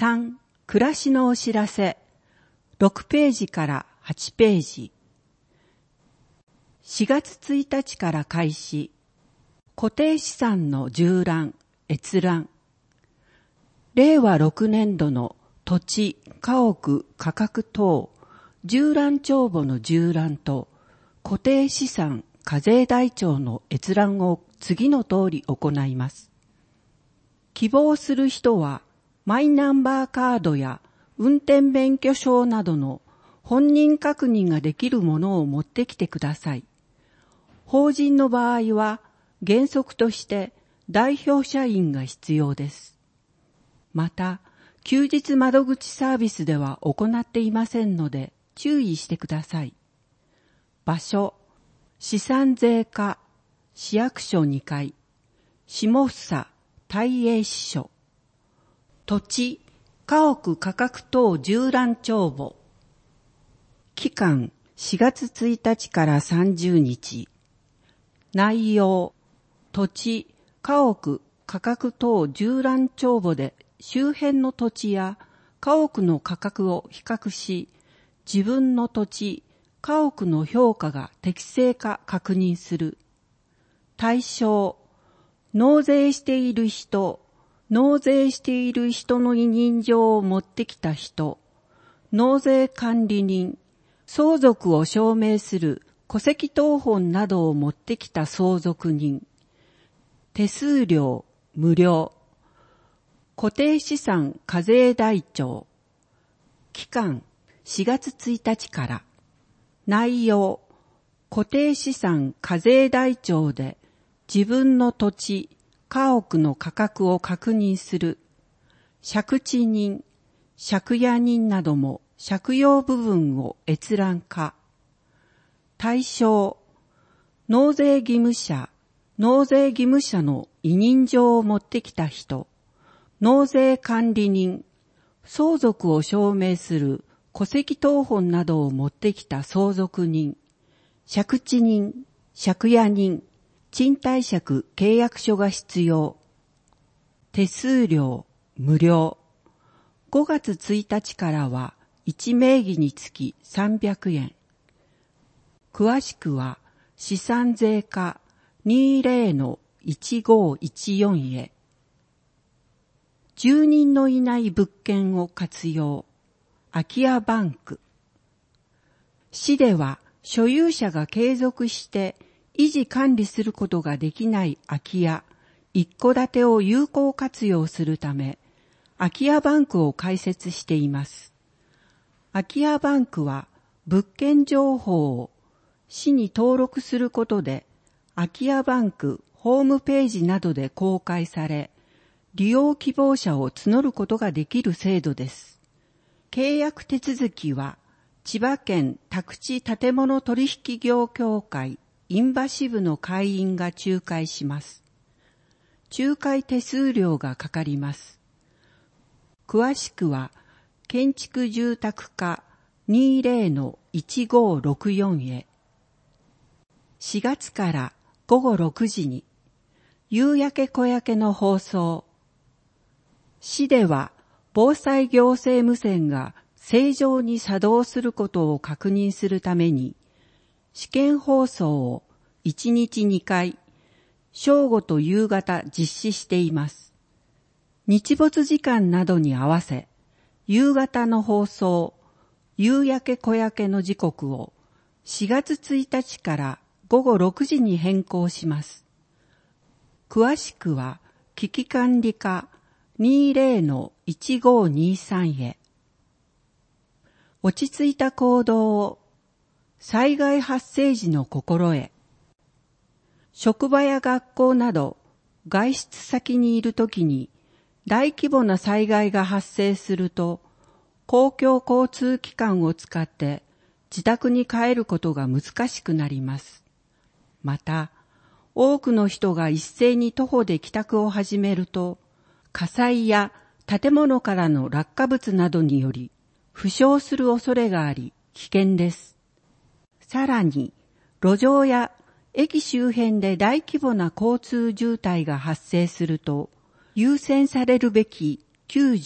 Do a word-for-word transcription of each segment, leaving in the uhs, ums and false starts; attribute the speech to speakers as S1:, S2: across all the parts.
S1: さん、暮らしのお知らせ、ろくページからはちページ。しがつついたちから開始、固定資産の縦覧、閲覧。れいわろくねんどの土地、家屋、価格等、縦覧帳簿の縦覧と固定資産課税台帳の閲覧を次の通り行います。希望する人はマイナンバーカードや運転免許証などの本人確認ができるものを持ってきてください。法人の場合は原則として代表社員が必要です。また、休日窓口サービスでは行っていませんので注意してください。場所、資産税課、市役所にかい、下総大英支所。土地、家屋価格等縦覧帳簿。期間しがつついたちからさんじゅうにち。内容、土地、家屋価格等縦覧帳簿で周辺の土地や家屋の価格を比較し、自分の土地、家屋の評価が適正か確認する。対象、納税している人、納税している人の委任状を持ってきた人、納税管理人、相続を証明する戸籍謄本などを持ってきた相続人、手数料無料、固定資産課税台帳。期間しがつついたちから。内容、固定資産課税台帳で自分の土地、家屋の価格を確認する。借地人、借家人なども借用部分を閲覧化。対象、納税義務者、納税義務者の委任状を持ってきた人、納税管理人、相続を証明する戸籍謄本などを持ってきた相続人、借地人、借家人、賃貸借契約書が必要。手数料無料。ごがつついたちからはいちめいぎにつきさんびゃくえん。詳しくは資産税課 にじゅうのいちごいちよん へ。住人のいない物件を活用。空き家バンク。市では所有者が継続して維持管理することができない空き家、一戸建てを有効活用するため、空き家バンクを開設しています。空き家バンクは物件情報を市に登録することで、空き家バンクホームページなどで公開され、利用希望者を募ることができる制度です。契約手続きは、千葉県宅地建物取引業協会印旛支部の会員が仲介します。仲介手数料がかかります。詳しくは、建築住宅課 にじゅうのいちごろくよん へ。しがつからごごろくじに、夕焼け小焼けの放送。市では、防災行政無線が正常に作動することを確認するために、試験放送をいちにちにかい、正午と夕方実施しています。日没時間などに合わせ、夕方の放送、夕焼け小焼けの時刻をしがつついたちからごごろくじに変更します。詳しくは、危機管理課 にじゅうのいちごにさん へ。落ち着いた行動を、災害発生時の心得。職場や学校など外出先にいるときに大規模な災害が発生すると、公共交通機関を使って自宅に帰ることが難しくなります。また、多くの人が一斉に徒歩で帰宅を始めると、火災や建物からの落下物などにより負傷する恐れがあり危険です。さらに、路上や駅周辺で大規模な交通渋滞が発生すると、優先されるべき救助、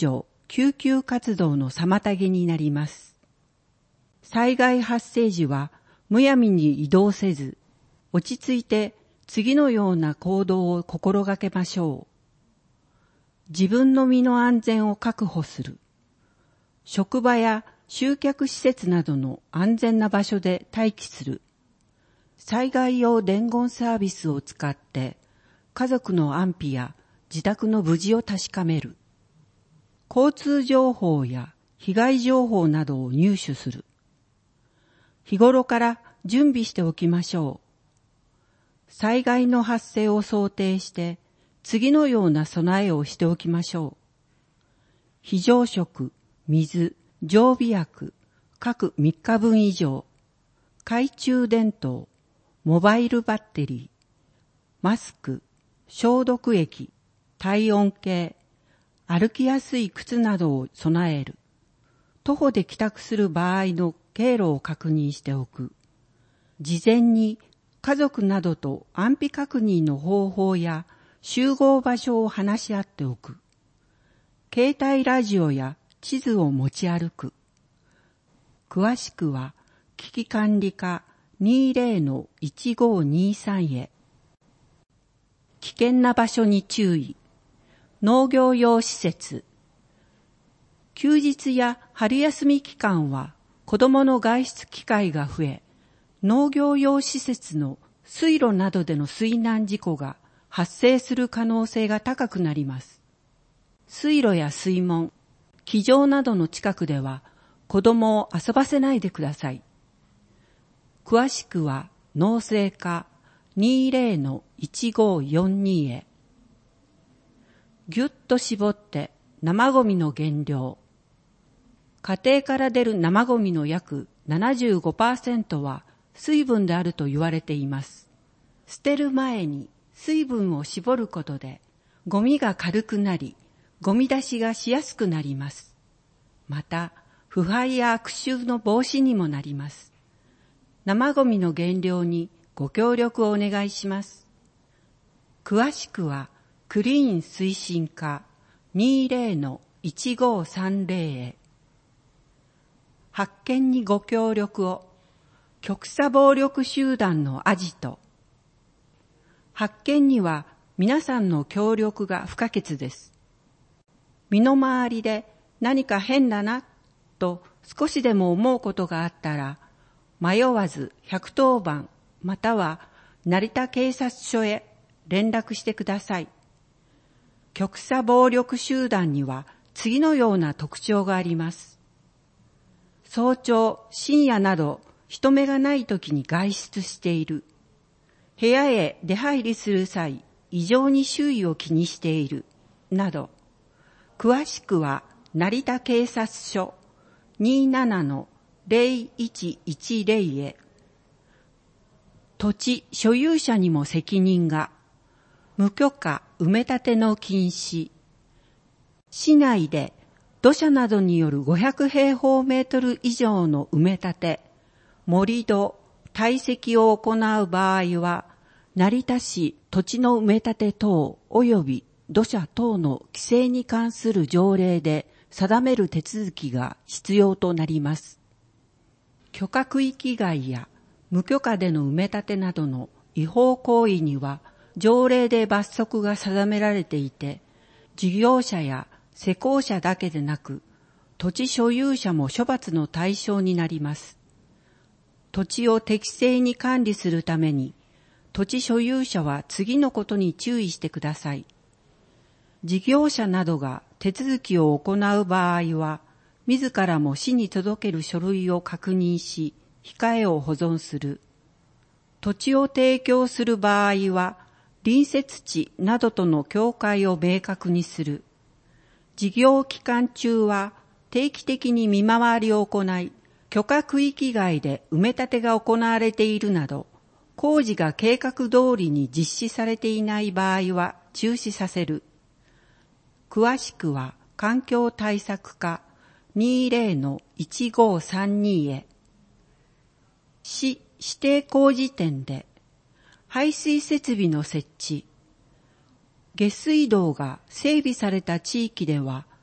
S1: 救急活動の妨げになります。災害発生時はむやみに移動せず、落ち着いて次のような行動を心がけましょう。自分の身の安全を確保する。職場や集客施設などの安全な場所で待機する。災害用伝言サービスを使って家族の安否や自宅の無事を確かめる。交通情報や被害情報などを入手する。日頃から準備しておきましょう。災害の発生を想定して次のような備えをしておきましょう。非常食、水、常備薬、各みっかぶん以上、懐中電灯、モバイルバッテリー、マスク、消毒液、体温計、歩きやすい靴などを備える。徒歩で帰宅する場合の経路を確認しておく。事前に家族などと安否確認の方法や集合場所を話し合っておく。携帯ラジオや地図を持ち歩く。詳しくは危機管理課 にじゅうのいちごにさん へ。危険な場所に注意。農業用施設。休日や春休み期間は子どもの外出機会が増え、農業用施設の水路などでの水難事故が発生する可能性が高くなります。水路や水門、基場などの近くでは子どもを遊ばせないでください。詳しくは農政課 にじゅうのいちごよんに へ。ぎゅっと絞って生ゴミの減量。家庭から出る生ゴミの約 ななじゅうごパーセント は水分であると言われています。捨てる前に水分を絞ることでゴミが軽くなり、ゴミ出しがしやすくなります。また、腐敗や悪臭の防止にもなります。生ゴミの減量にご協力をお願いします。詳しくはクリーン推進課 にじゅうのいちごさんぜろ へ。発見にご協力を。極左暴力集団のアジト。発見には皆さんの協力が不可欠です。身の回りで何か変だなと少しでも思うことがあったら、迷わずひゃくとおばんまたは成田警察署へ連絡してください。極左暴力集団には次のような特徴があります。早朝、深夜など人目がない時に外出している。部屋へ出入りする際、異常に周囲を気にしている。など、詳しくは成田警察署 にじゅうななのぜろいちいちぜろ へ。土地所有者にも責任が。無許可埋め立ての禁止。市内で土砂などによるごひゃくへいほうメートル以上の埋め立て、盛り土、堆積を行う場合は、成田市土地の埋め立て等及び土砂等の規制に関する条例で定める手続きが必要となります。許可区域外や無許可での埋め立てなどの違法行為には条例で罰則が定められていて、事業者や施工者だけでなく、土地所有者も処罰の対象になります。土地を適正に管理するために、土地所有者は次のことに注意してください。事業者などが手続きを行う場合は、自らも市に届ける書類を確認し、控えを保存する。土地を提供する場合は、隣接地などとの境界を明確にする。事業期間中は定期的に見回りを行い、許可区域外で埋め立てが行われているなど、工事が計画通りに実施されていない場合は中止させる。詳しくは環境対策課 にじゅうのいちごさんに へ。市指定工事店で排水設備の設置。下水道が整備された地域では、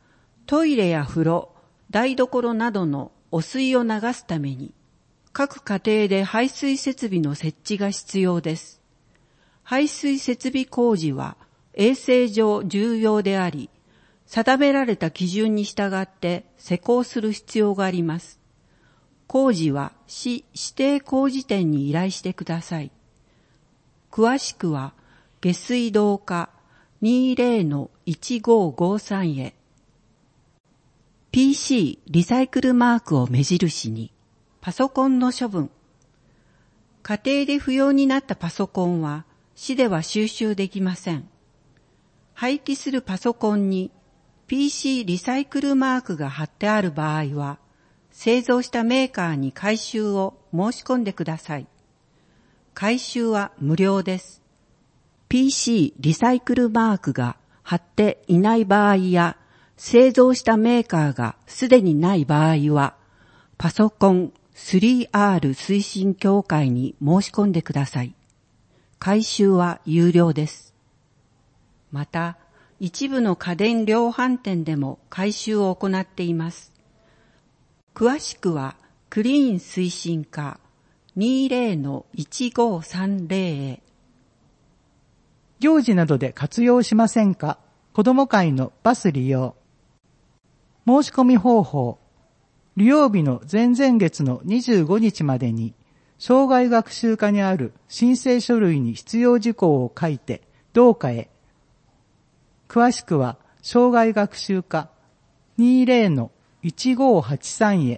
S1: トイレや風呂、台所などの汚水を流すために、各家庭で排水設備の設置が必要です。排水設備工事は衛生上重要であり、定められた基準に従って施工する必要があります。工事は市指定工事店に依頼してください。詳しくは下水道課 にじゅうのいちごごさん へ。ピーシー リサイクルマークを目印に、パソコンの処分。家庭で不要になったパソコンは市では収集できません。廃棄するパソコンに ピーシー リサイクルマークが貼ってある場合は、製造したメーカーに回収を申し込んでください。回収は無料です。ピーシー リサイクルマークが貼っていない場合や、製造したメーカーがすでにない場合は、パソコン スリーアール 推進協会に申し込んでください。回収は有料です。また、一部の家電量販店でも回収を行っています。詳しくは、クリーン推進課 にじゅうのいちごさんぜろ へ。
S2: 行事などで活用しませんか？子ども会のバス利用。申し込み方法。利用日の前々月のにじゅうごにちまでに、障害学習課にある申請書類に必要事項を書いて、同課へ。詳しくは、障害学習課 にじゅうのいちごはちさん へ。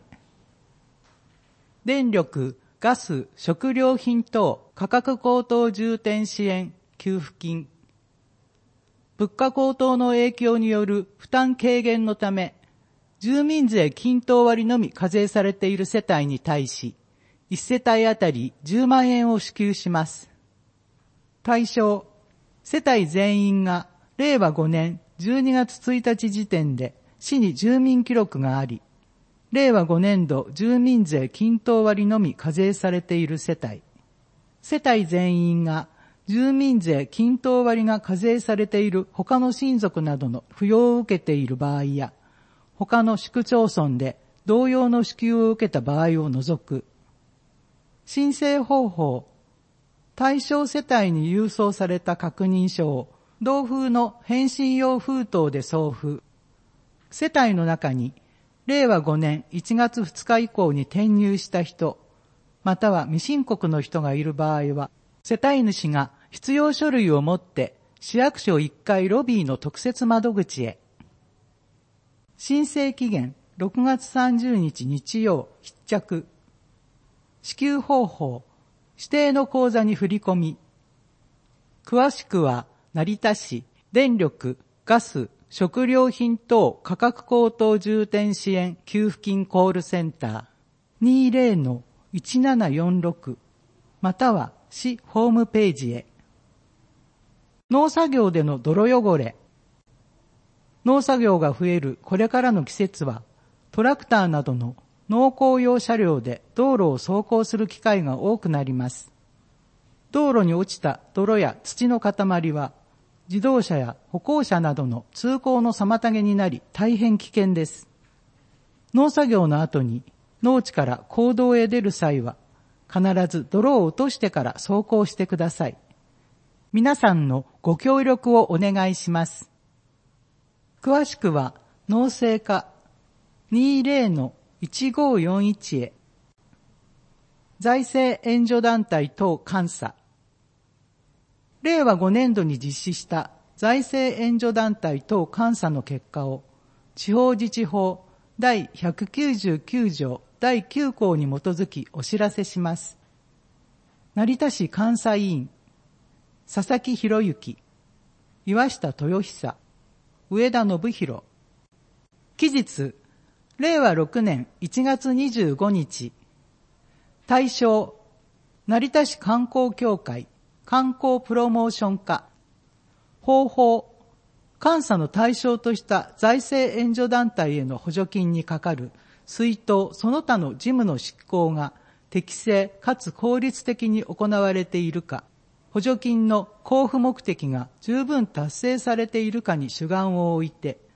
S2: 電力、ガス、食料品等価格高騰重点支援給付金。物価高騰の影響による負担軽減のため、住民税均等割のみ課税されている世帯に対し、いち世帯あたりじゅうまんえんを支給します。対象、世帯全員がれいわごねんじゅうにがつついたち時点で市に住民記録があり、れいわごねんど住民税均等割のみ課税されている世帯、世帯全員が住民税均等割が課税されている他の親族などの扶養を受けている場合や、他の市区町村で同様の支給を受けた場合を除く。申請方法。対象世帯に郵送された確認書を同封の返信用封筒で送付。世帯の中にれいわごねんいちがつふつか以降に転入した人、または未申告の人がいる場合は、世帯主が必要書類を持って市役所いっかいロビーの特設窓口へ。申請期限ろくがつさんじゅうにち日曜必着。支給方法、指定の口座に振り込み。詳しくは成田市電力、ガス、食料品等価格高騰重点支援給付金コールセンター にじゅうのいちななよんろく または市ホームページへ。農作業での泥汚れ。農作業が増えるこれからの季節は、トラクターなどの農耕用車両で道路を走行する機会が多くなります。道路に落ちた泥や土の塊は、自動車や歩行者などの通行の妨げになり大変危険です。農作業の後に農地から公道へ出る際は、必ず泥を落としてから走行してください。皆さんのご協力をお願いします。詳しくは農政課 にじゅうのいちごよんいち へ。財政援助団体等監査。れいわごねんどに実施した財政援助団体等監査の結果を地方自治法だいひゃくきゅうじゅうきゅうじょうだいきゅうこうに基づきお知らせします。成田市監査委員、佐々木博之、岩下豊久、上田信弘。期日、れいわろくねんいちがつにじゅうごにち。対象、成田市観光協会観光プロモーション課。方法、監査の対象とした財政援助団体への補助金にかかる出納その他の事務の執行が適正かつ効率的に行われているか、補助金の交付目的が十分達成されているかに主眼を置いて、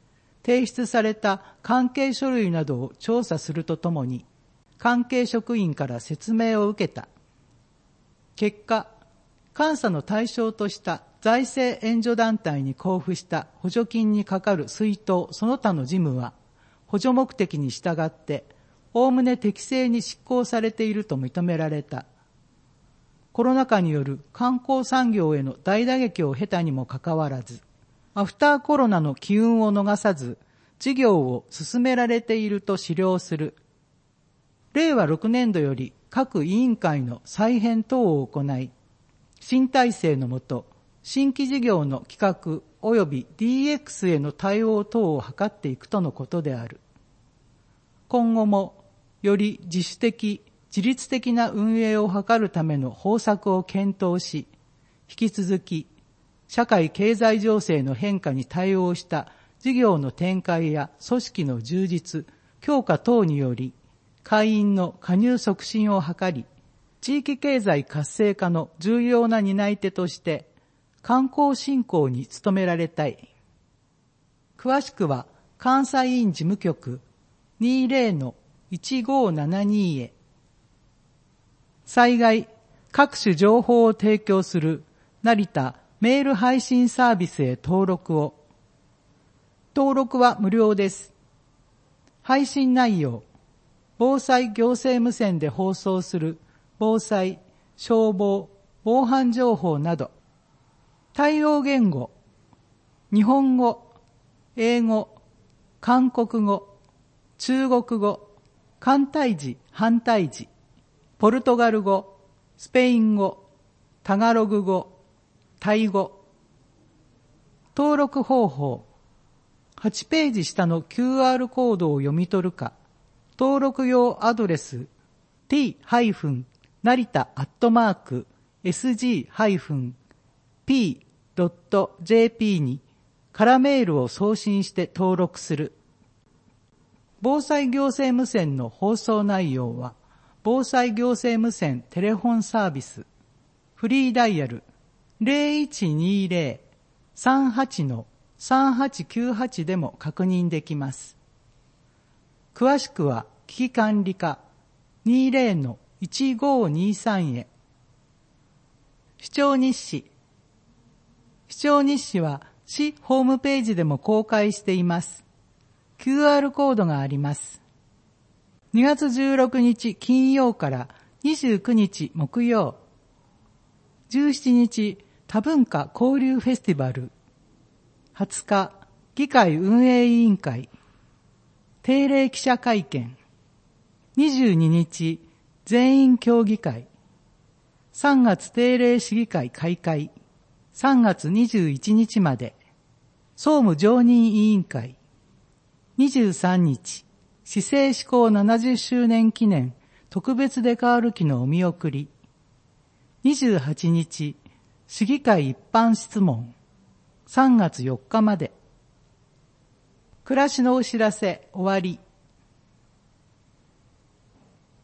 S2: 提出された関係書類などを調査するとともに、関係職員から説明を受けた。結果、監査の対象とした財政援助団体に交付した補助金にかかる出納その他の事務は、補助目的に従って、おおむね適正に執行されていると認められた。コロナ禍による観光産業への大打撃を経たにもかかわらず、アフターコロナの機運を逃さず、事業を進められていると思量する。れいわろくねんどより各委員会の再編等を行い、新体制のもと、新規事業の企画及び ディーエックス への対応等を図っていくとのことである。今後も、より自主的、自律的な運営を図るための方策を検討し、引き続き、社会経済情勢の変化に対応した事業の展開や組織の充実、強化等により、会員の加入促進を図り、地域経済活性化の重要な担い手として、観光振興に努められたい。詳しくは、監査委員事務局 にじゅうのいちごーななに へ。災害、各種情報を提供する成田メール配信サービスへ登録を。登録は無料です。配信内容、防災行政無線で放送する防災、消防、防犯情報など、対応言語、日本語、英語、韓国語、中国語、簡体字、繁体字、ポルトガル語、スペイン語、タガログ語、タイ語。登録方法、はちページ下の キューアール コードを読み取るか、登録用アドレス ティー 成田アットマーク エスジー ピー ドット ジェーピー に空メールを送信して登録する。防災行政無線の放送内容は、防災行政無線テレフォンサービス、フリーダイヤル ゼロいちにゼロ さんはち さんはちきゅうはち でも確認できます。詳しくは危機管理課 にじゅうのいちごーにさん へ。視聴日誌。視聴日誌は市ホームページでも公開しています。キューアール コードがあります。にがつじゅうろくにち金曜からにじゅうくにち木曜。じゅうしちにち多文化交流フェスティバル。はつか議会運営委員会。定例記者会見。にじゅうににち全員協議会。さんがつ定例市議会開会。さんがつにじゅういちにちまで。総務常任委員会。にじゅうさんにち市政施行ななじゅっしゅうねん記念特別デカール機のお見送り。にじゅうはちにち市議会一般質問。さんがつよっかまで。暮らしのお知らせ終わり。